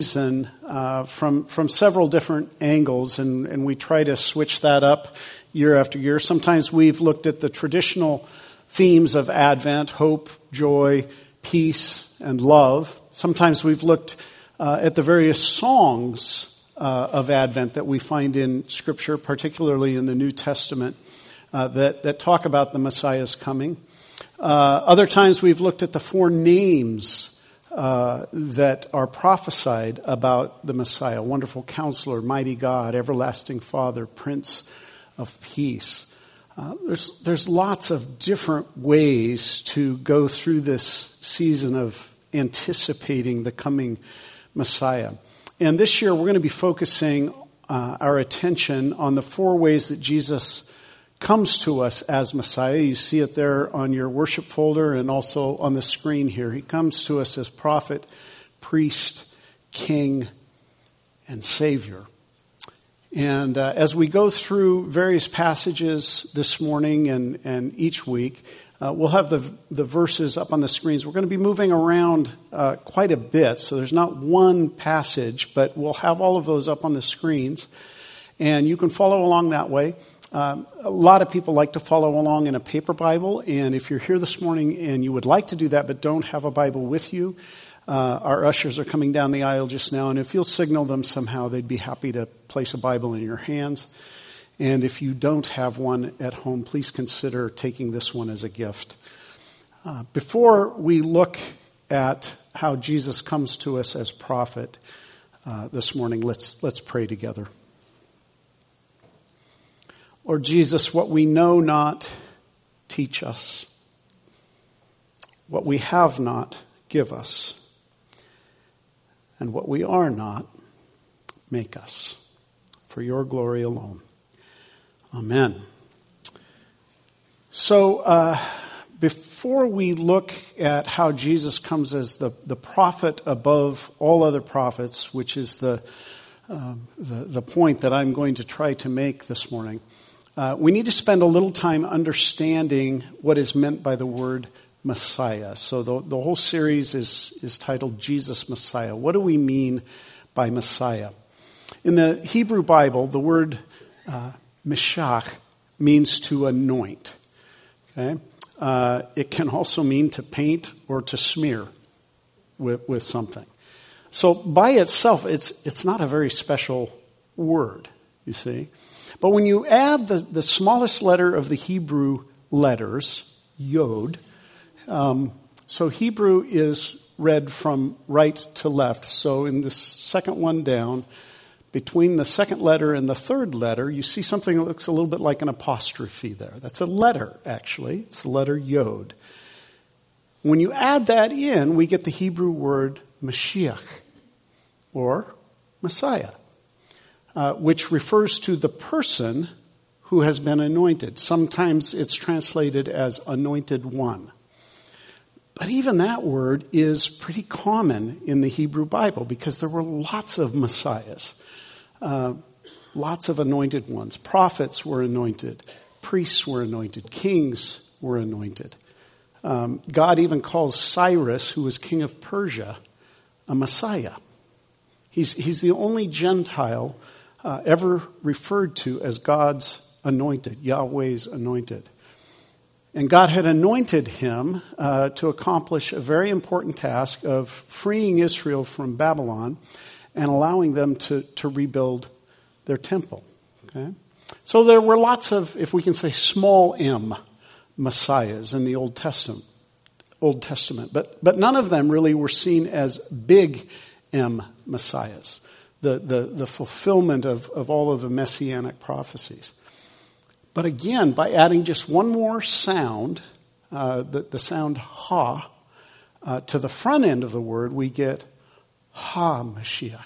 season from several different angles, and we try to switch that up year after year. Sometimes we've looked at the traditional themes of Advent: hope, joy, peace, and love. Sometimes we've looked at the various songs of Advent that we find in Scripture, particularly in the New Testament, that talk about the Messiah's coming. Other times we've looked at the four names that are prophesied about the Messiah: Wonderful Counselor, Mighty God, Everlasting Father, Prince of Peace. There's lots of different ways to go through this season of anticipating the coming Messiah. And this year we're going to be focusing our attention on the four ways that Jesus comes to us as Messiah. You see it there on your worship folder and also on the screen here. He comes to us as prophet, priest, king, and savior. And as we go through various passages this morning and each week, we'll have the verses up on the screens. We're going to be moving around quite a bit, so there's not one passage, but we'll have all of those up on the screens. And you can follow along that way. A lot of people like to follow along in a paper Bible, and if you're here this morning and you would like to do that but don't have a Bible with you, our ushers are coming down the aisle just now, and if you'll signal them somehow, they'd be happy to place a Bible in your hands. And if you don't have one at home, please consider taking this one as a gift. Before we look at how Jesus comes to us as prophet this morning, let's pray together. Lord Jesus, what we know not, teach us. What we have not, give us. And what we are not, make us. For your glory alone. Amen. So, before we look at how Jesus comes as the prophet above all other prophets, which is the point that I'm going to try to make this morning, we need to spend a little time understanding what is meant by the word Messiah. So the whole series is titled Jesus Messiah. What do we mean by Messiah? In the Hebrew Bible, the word Meshach means to anoint. Okay? It can also mean to paint or to smear with something. So by itself, it's not a very special word, you see. But when you add the smallest letter of the Hebrew letters, Yod, so Hebrew is read from right to left. So in the second one down, between the second letter and the third letter, you see something that looks a little bit like an apostrophe there. That's a letter, actually. It's the letter Yod. When you add that in, we get the Hebrew word Mashiach, or Messiah, which refers to the person who has been anointed. Sometimes it's translated as anointed one. But even that word is pretty common in the Hebrew Bible because there were lots of Messiahs, lots of anointed ones. Prophets were anointed, priests were anointed, kings were anointed. God even calls Cyrus, who was king of Persia, a Messiah. He's the only Gentile ever referred to as God's anointed, Yahweh's anointed. And God had anointed him to accomplish a very important task of freeing Israel from Babylon and allowing them to rebuild their temple. Okay? So there were lots of, if we can say, small m messiahs in the Old Testament. But none of them really were seen as big M messiahs, the fulfillment of all of the messianic prophecies. But again, by adding just one more sound, the sound ha, to the front end of the word, we get ha-Mashiach.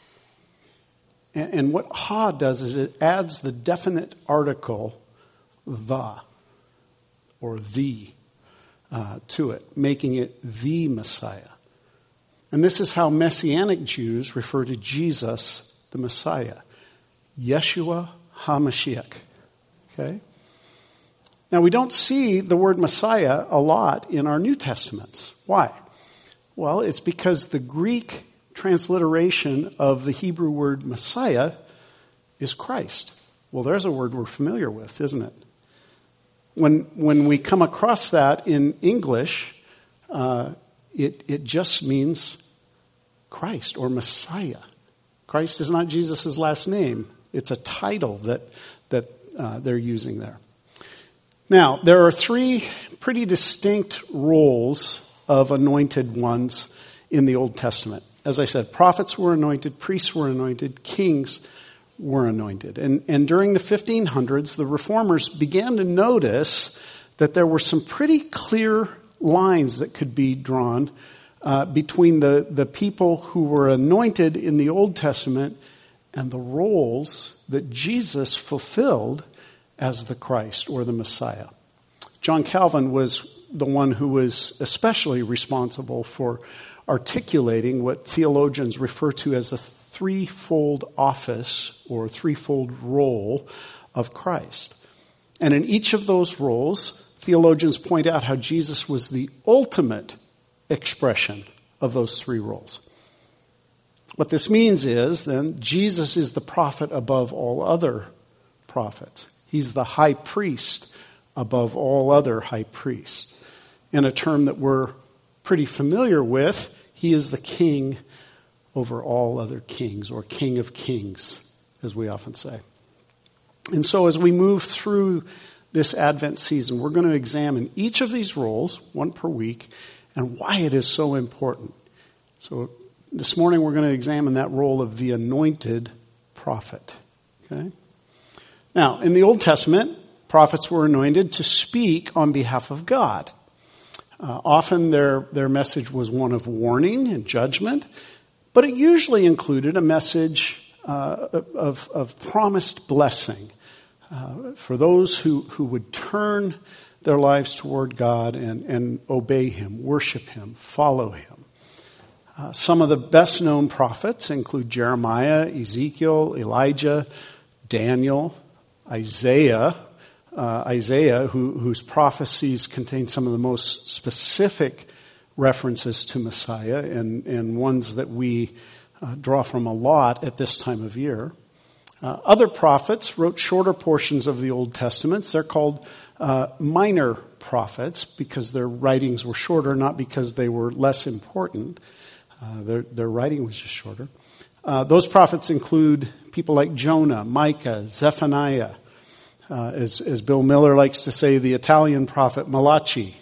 And what ha does is it adds the definite article the, or the, to it, making it the Messiah. And this is how Messianic Jews refer to Jesus, the Messiah. Yeshua HaMashiach. Okay? Now, we don't see the word Messiah a lot in our New Testaments. Why? Well, it's because the Greek transliteration of the Hebrew word Messiah is Christ. Well, there's a word we're familiar with, isn't it? When we come across that in English, it just means Christ or Messiah. Christ is not Jesus' last name. It's a title that they're using there. Now, there are three pretty distinct roles of anointed ones in the Old Testament. As I said, prophets were anointed, priests were anointed, kings were anointed. And during the 1500s, the reformers began to notice that there were some pretty clear lines that could be drawn between the people who were anointed in the Old Testament and the roles that Jesus fulfilled as the Christ or the Messiah. John Calvin was the one who was especially responsible for articulating what theologians refer to as the threefold office or threefold role of Christ. And in each of those roles, theologians point out how Jesus was the ultimate expression of those three roles. What this means is, then, Jesus is the prophet above all other prophets. He's the high priest above all other high priests. In a term that we're pretty familiar with, he is the king over all other kings, or king of kings, as we often say. And so as we move through this Advent season, we're going to examine each of these roles, one per week, and why it is so important. So this morning we're going to examine that role of the anointed prophet. Okay? Now, in the Old Testament, prophets were anointed to speak on behalf of God. Often their message was one of warning and judgment, but it usually included a message of promised blessing for those who would turn their lives toward God and obey Him, worship Him, follow Him. Some of the best-known prophets include Jeremiah, Ezekiel, Elijah, Daniel, Isaiah, whose prophecies contain some of the most specific references to Messiah and ones that we draw from a lot at this time of year. Other prophets wrote shorter portions of the Old Testament. They're called minor prophets because their writings were shorter, not because they were less important. Their writing was just shorter. Those prophets include people like Jonah, Micah, Zephaniah, as Bill Miller likes to say, the Italian prophet Malachi.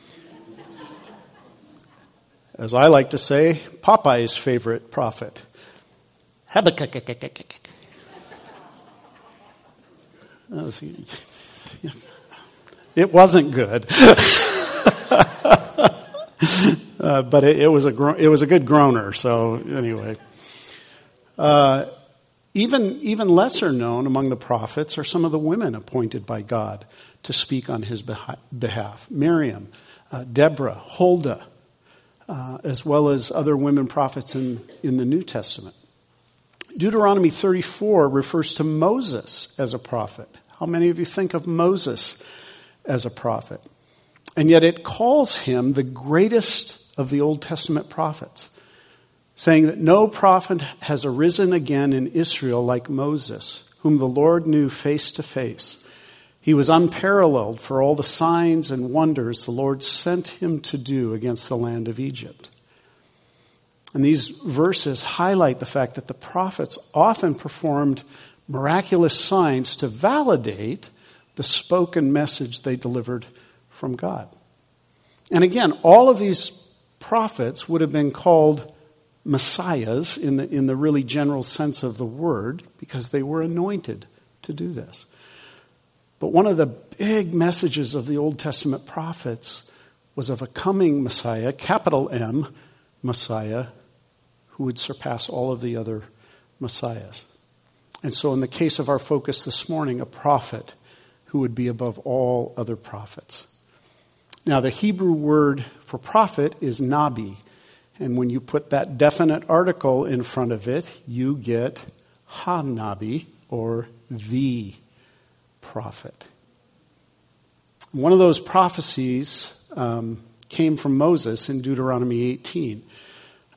As I like to say, Popeye's favorite prophet, Habakkuk. It wasn't good, but it was a good groaner. So anyway. Even lesser known among the prophets are some of the women appointed by God to speak on his behalf. Miriam, Deborah, Huldah, as well as other women prophets in the New Testament. Deuteronomy 34 refers to Moses as a prophet. How many of you think of Moses as a prophet? And yet it calls him the greatest of the Old Testament prophets, saying that no prophet has arisen again in Israel like Moses, whom the Lord knew face to face. He was unparalleled for all the signs and wonders the Lord sent him to do against the land of Egypt. And these verses highlight the fact that the prophets often performed miraculous signs to validate the spoken message they delivered from God. And again, all of these prophets would have been called messiahs in the really general sense of the word because they were anointed to do this. But one of the big messages of the Old Testament prophets was of a coming Messiah, capital M, Messiah, who would surpass all of the other messiahs. And so in the case of our focus this morning, a prophet who would be above all other prophets. Now, the Hebrew word for prophet is nabi. And when you put that definite article in front of it, you get ha-nabi, or the prophet. One of those prophecies came from Moses in Deuteronomy 18.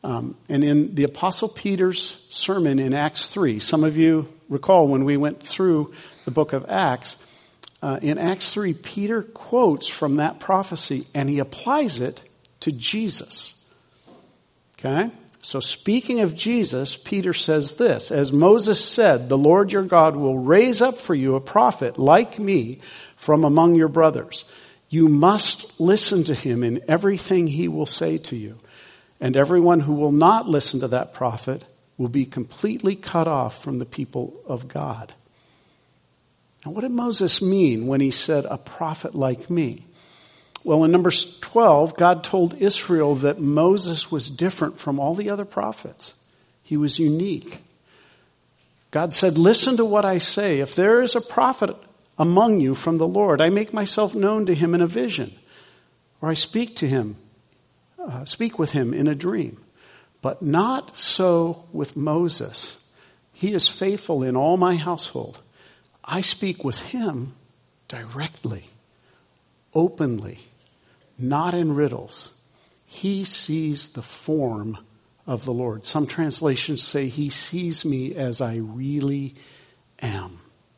And in the Apostle Peter's sermon in Acts 3, some of you recall when we went through the book of Acts, in Acts 3, Peter quotes from that prophecy and he applies it to Jesus. Okay? So speaking of Jesus, Peter says this, as Moses said, the Lord your God will raise up for you a prophet like me from among your brothers. You must listen to him in everything he will say to you. And everyone who will not listen to that prophet will be completely cut off from the people of God. Now, what did Moses mean when he said, a prophet like me? Well, in Numbers 12, God told Israel that Moses was different from all the other prophets. He was unique. God said, listen to what I say. If there is a prophet among you from the Lord, I make myself known to him in a vision, or I speak with him in a dream. But not so with Moses. He is faithful in all my household. I speak with him directly, openly, not in riddles. He sees the form of the Lord. Some translations say he sees me as I really am.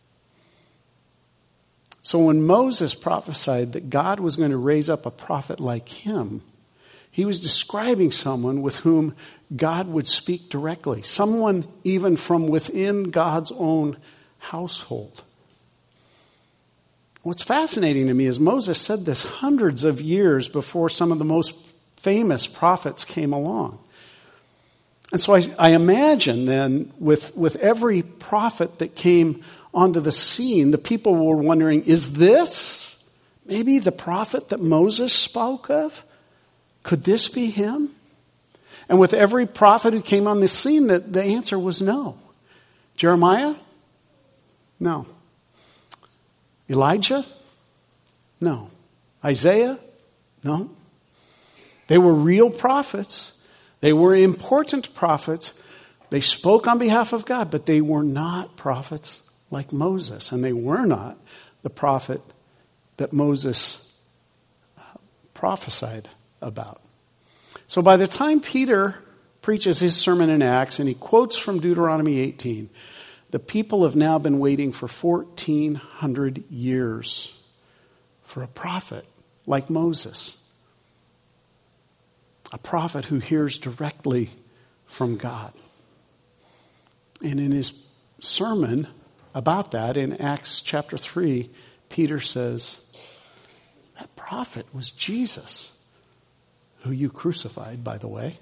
So when Moses prophesied that God was going to raise up a prophet like him, he was describing someone with whom God would speak directly, someone even from within God's own household. What's fascinating to me is Moses said this hundreds of years before some of the most famous prophets came along. And so I imagine then with every prophet that came onto the scene, the people were wondering, is this maybe the prophet that Moses spoke of? Could this be him? And with every prophet who came on the scene, the answer was no. Jeremiah? No. Elijah? No. Isaiah? No. They were real prophets. They were important prophets. They spoke on behalf of God, but they were not prophets like Moses. And they were not the prophet that Moses prophesied about. So by the time Peter preaches his sermon in Acts and he quotes from Deuteronomy 18, the people have now been waiting for 1,400 years for a prophet like Moses. A prophet who hears directly from God. And in his sermon about that in Acts chapter 3, Peter says, that prophet was Jesus, who you crucified, by the way.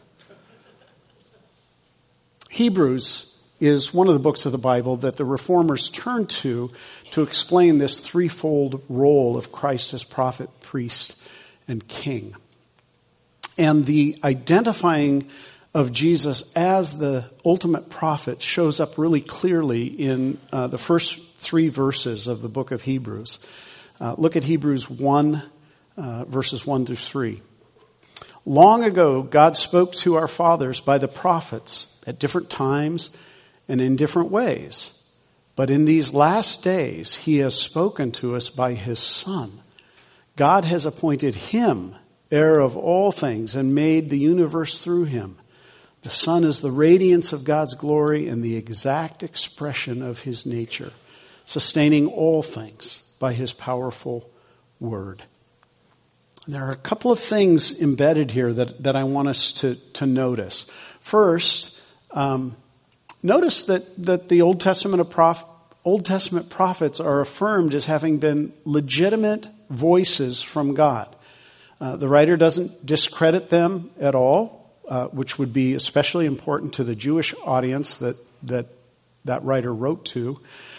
Hebrews is one of the books of the Bible that the Reformers turned to explain this threefold role of Christ as prophet, priest, and king. And the identifying of Jesus as the ultimate prophet shows up really clearly in the first three verses of the book of Hebrews. Look at Hebrews 1, verses 1 through 3. Long ago, God spoke to our fathers by the prophets at different times and in different ways. But in these last days, he has spoken to us by his Son. God has appointed him heir of all things and made the universe through him. The Son is the radiance of God's glory and the exact expression of his nature, sustaining all things by his powerful word. There are a couple of things embedded here that I want us to notice. First, notice that the Old Testament prophets are affirmed as having been legitimate voices from God. The writer doesn't discredit them at all, which would be especially important to the Jewish audience that writer wrote to.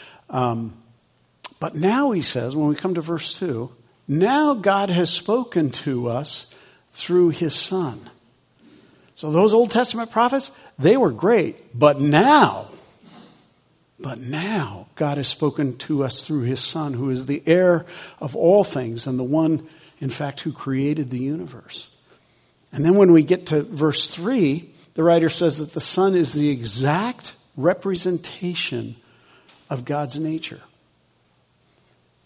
But now he says, when we come to verse 2, now God has spoken to us through his Son. So those Old Testament prophets, they were great. But now God has spoken to us through his Son, who is the heir of all things and the one, in fact, who created the universe. And then when we get to verse 3, the writer says that the Son is the exact representation of God's nature.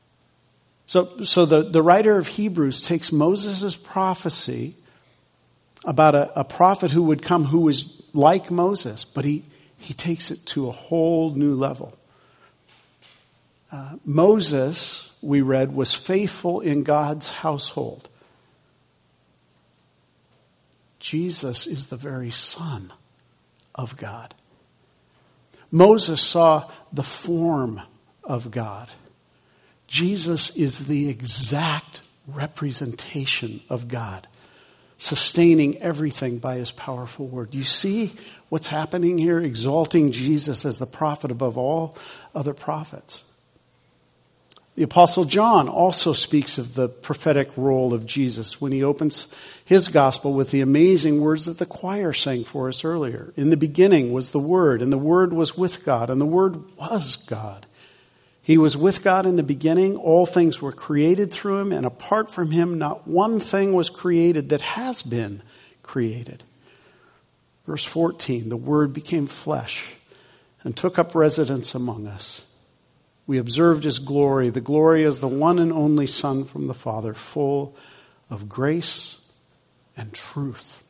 So the writer of Hebrews takes Moses' prophecy about a prophet who would come who was like Moses, but he takes it to a whole new level. Moses, we read, was faithful in God's household. Jesus is the very Son of God. Moses saw the form of God. Jesus is the exact representation of God, sustaining everything by his powerful word. Do you see what's happening here? Exalting Jesus as the prophet above all other prophets. The Apostle John also speaks of the prophetic role of Jesus when he opens his gospel with the amazing words that the choir sang for us earlier. In the beginning was the Word, and the Word was with God, and the Word was God. He was with God in the beginning. All things were created through him, and apart from him, not one thing was created that has been created. Verse 14, the Word became flesh and took up residence among us. We observed his glory. The glory as the one and only Son from the Father, full of grace and truth.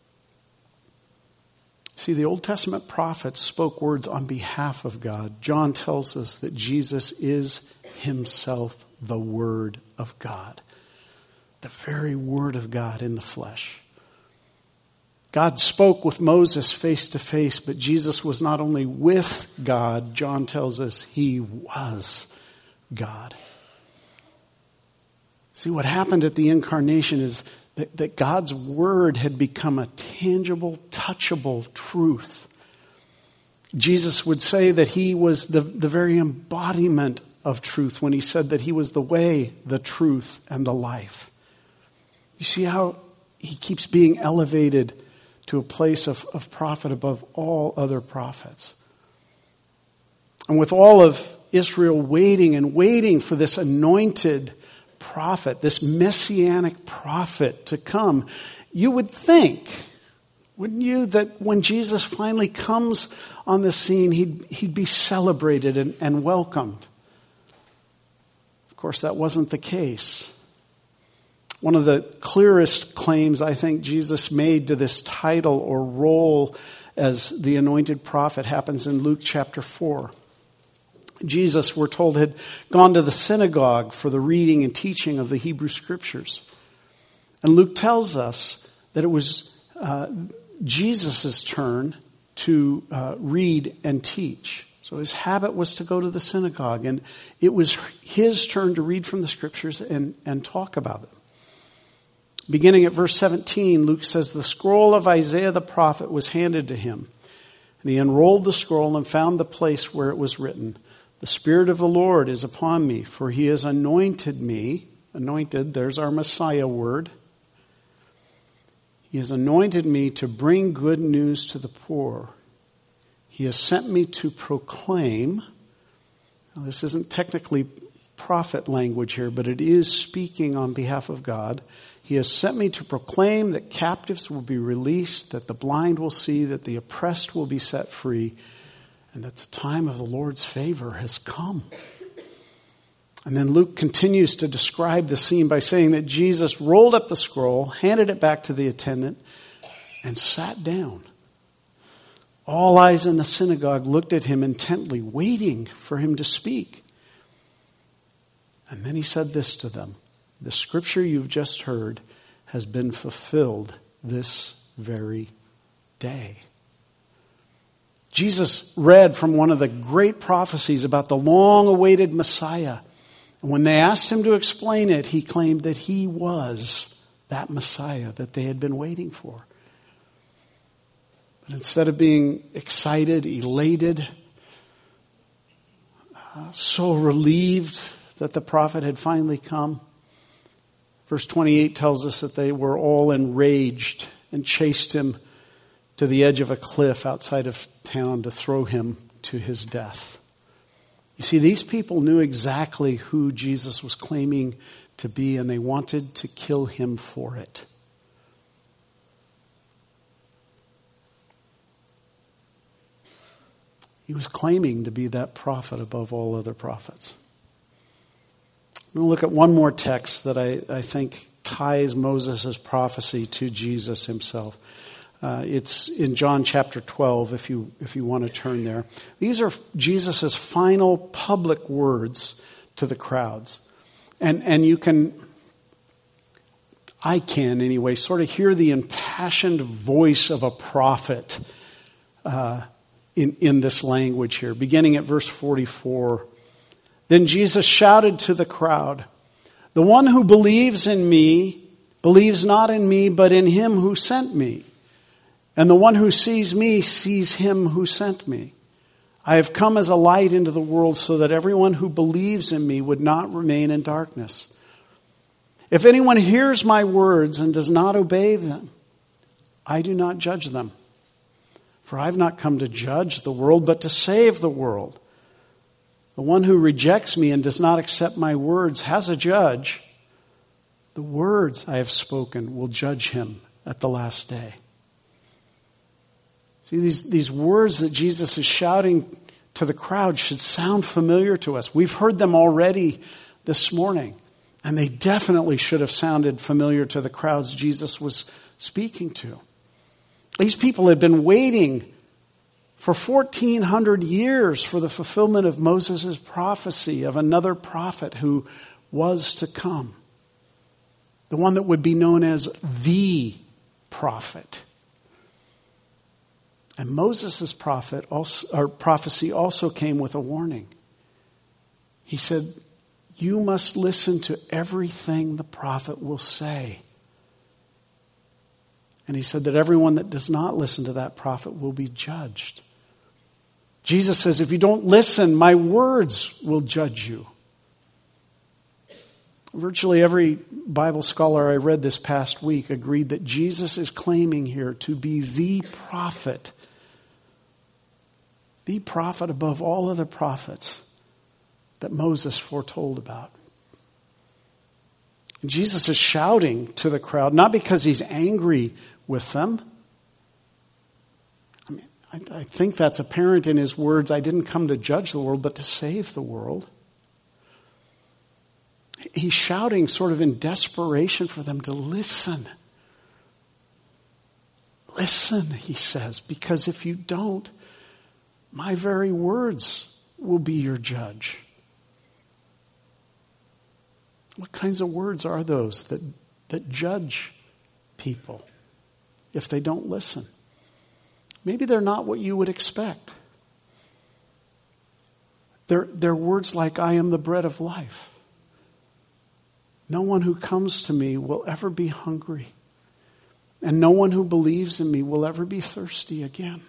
See, the Old Testament prophets spoke words on behalf of God. John tells us that Jesus is himself the Word of God. The very Word of God in the flesh. God spoke with Moses face to face, but Jesus was not only with God, John tells us he was God. See, what happened at the incarnation is that God's word had become a tangible, touchable truth. Jesus would say that he was the very embodiment of truth when he said that he was the way, the truth, and the life. You see how he keeps being elevated to a place of prophet above all other prophets. And with all of Israel waiting for this anointed prophet, this messianic prophet to come, you would think, wouldn't you, that when Jesus finally comes on the scene, he'd be celebrated and welcomed. Of course, that wasn't the case. One of the clearest claims I think Jesus made to this title or role as the anointed prophet happens in Luke chapter 4. Jesus, we're told, had gone to the synagogue for the reading and teaching of the Hebrew Scriptures. And Luke tells us that it was Jesus' turn to read and teach. So his habit was to go to the synagogue, and it was his turn to read from the Scriptures and talk about it. Beginning at verse 17, Luke says, the scroll of Isaiah the prophet was handed to him. And he unrolled the scroll and found the place where it was written, the Spirit of the Lord is upon me, for he has anointed me. Anointed, there's our Messiah word. He has anointed me to bring good news to the poor. He has sent me to proclaim. Now, this isn't technically prophet language here, but it is speaking on behalf of God. He has sent me to proclaim that captives will be released, that the blind will see, that the oppressed will be set free, and that the time of the Lord's favor has come. And then Luke continues to describe the scene by saying that Jesus rolled up the scroll, handed it back to the attendant, and sat down. All eyes in the synagogue looked at him intently, waiting for him to speak. And then he said this to them, the scripture you've just heard has been fulfilled this very day. Jesus read from one of the great prophecies about the long-awaited Messiah. And when they asked him to explain it, he claimed that he was that Messiah that they had been waiting for. But instead of being excited, elated, so relieved that the prophet had finally come, verse 28 tells us that they were all enraged and chased him to the edge of a cliff outside of town to throw him to his death. You see, these people knew exactly who Jesus was claiming to be, and they wanted to kill him for it. He was claiming to be that prophet above all other prophets. I'm going to look at one more text that I think ties Moses' prophecy to Jesus himself. It's in John chapter 12, if you want to turn there. These are Jesus' final public words to the crowds. And you can, I can anyway, sort of hear the impassioned voice of a prophet in this language here, beginning at verse 44. Then Jesus shouted to the crowd, "The one who believes in me believes not in me, but in him who sent me. And the one who sees me sees him who sent me. I have come as a light into the world so that everyone who believes in me would not remain in darkness. If anyone hears my words and does not obey them, I do not judge them. For I have not come to judge the world, but to save the world. The one who rejects me and does not accept my words has a judge. The words I have spoken will judge him at the last day." See, these words that Jesus is shouting to the crowd should sound familiar to us. We've heard them already this morning, and they definitely should have sounded familiar to the crowds Jesus was speaking to. These people had been waiting for 1,400 years for the fulfillment of Moses' prophecy of another prophet who was to come. The one that would be known as the prophet. And Moses' prophecy also came with a warning. He said, "You must listen to everything the prophet will say." And he said that everyone that does not listen to that prophet will be judged. Jesus says, if you don't listen, my words will judge you. Virtually every Bible scholar I read this past week agreed that Jesus is claiming here to be the prophet above all other prophets that Moses foretold about. And Jesus is shouting to the crowd, not because he's angry with them. I think that's apparent in his words, "I didn't come to judge the world, but to save the world." He's shouting sort of in desperation for them to listen. Listen, he says, because if you don't, my very words will be your judge. What kinds of words are those that judge people if they don't listen? Maybe they're not what you would expect. They're words like, "I am the bread of life. No one who comes to me will ever be hungry, and no one who believes in me will ever be thirsty again."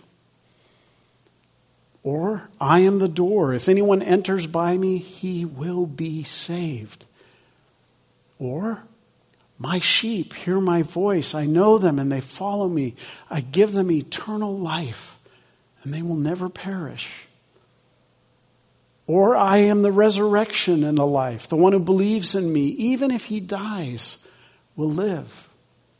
Or, "I am the door. If anyone enters by me, he will be saved." Or, "My sheep hear my voice. I know them and they follow me. I give them eternal life and they will never perish." Or, "I am the resurrection and the life. The one who believes in me, even if he dies, will live."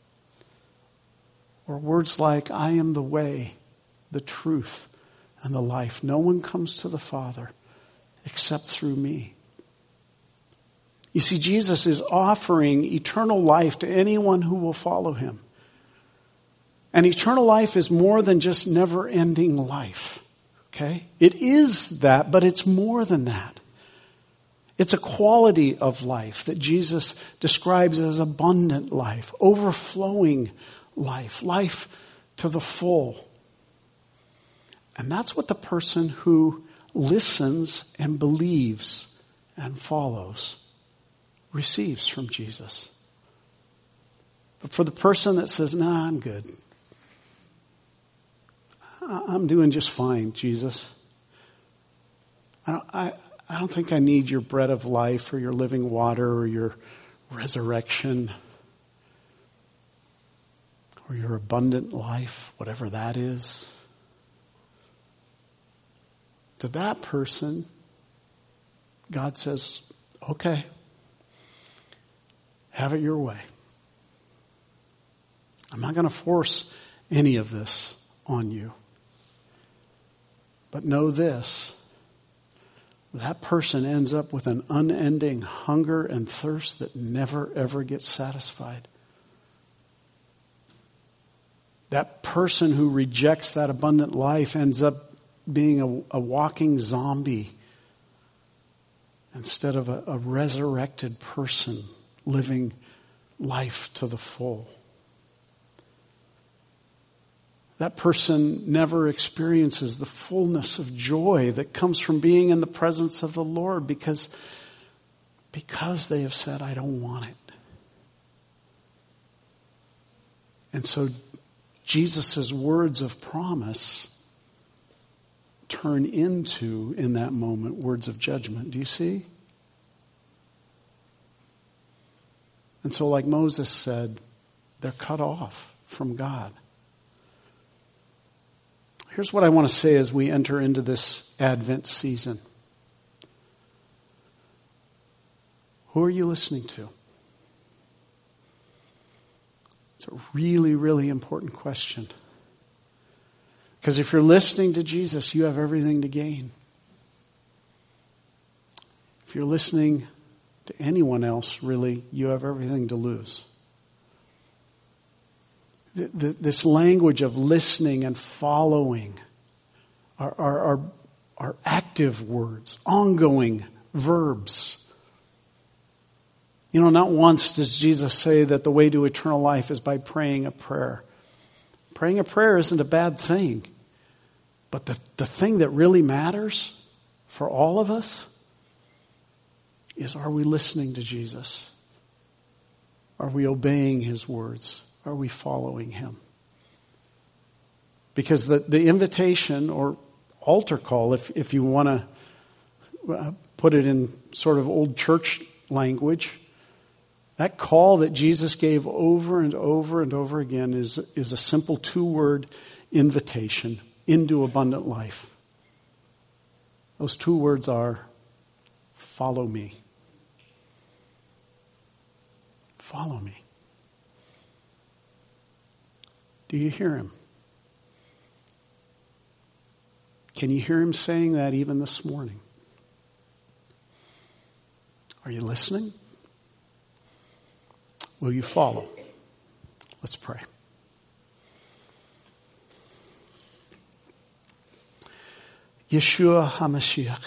Or words like, "I am the way, the truth, and the life. No one comes to the Father except through me." You see, Jesus is offering eternal life to anyone who will follow him. And eternal life is more than just never-ending life. Okay? It is that, but it's more than that. It's a quality of life that Jesus describes as abundant life, overflowing life, life to the full. And that's what the person who listens and believes and follows receives from Jesus. But for the person that says, "Nah, I'm good. I'm doing just fine, Jesus. I don't think I need your bread of life or your living water or your resurrection or your abundant life, whatever that is." To that person, God says, "Okay, have it your way. I'm not going to force any of this on you. But know this, that person ends up with an unending hunger and thirst that never, ever gets satisfied. That person who rejects that abundant life ends up being a walking zombie instead of a resurrected person living life to the full. That person never experiences the fullness of joy that comes from being in the presence of the Lord because they have said, I don't want it. And so Jesus' words of promise turn into, in that moment, words of judgment. Do you see? And so, like Moses said, they're cut off from God. Here's what I want to say as we enter into this Advent season. Who are you listening to? It's a really, really important question. Because if you're listening to Jesus, you have everything to gain. If you're listening to anyone else, really, you have everything to lose. This language of listening and following are active words, ongoing verbs. You know, not once does Jesus say that the way to eternal life is by praying a prayer. Praying a prayer isn't a bad thing. But the thing that really matters for all of us is, are we listening to Jesus? Are we obeying his words? Are we following him? Because the invitation or altar call, if you want to put it in sort of old church language, that call that Jesus gave over and over and over again is a simple 2-word invitation into abundant life. Those 2 words are, follow me. Follow me. Do you hear him? Can you hear him saying that even this morning? Are you listening? Will you follow? Let's pray. Yeshua HaMashiach,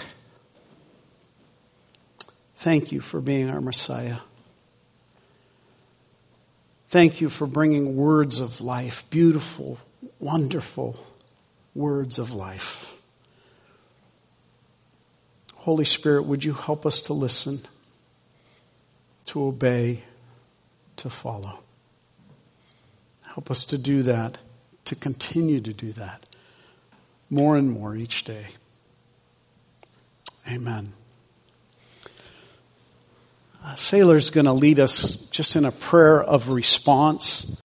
thank you for being our Messiah. Thank you for bringing words of life, beautiful, wonderful words of life. Holy Spirit, would you help us to listen, to obey, to follow? Help us to do that, to continue to do that more and more each day. Amen. Sailor's going to lead us just in a prayer of response.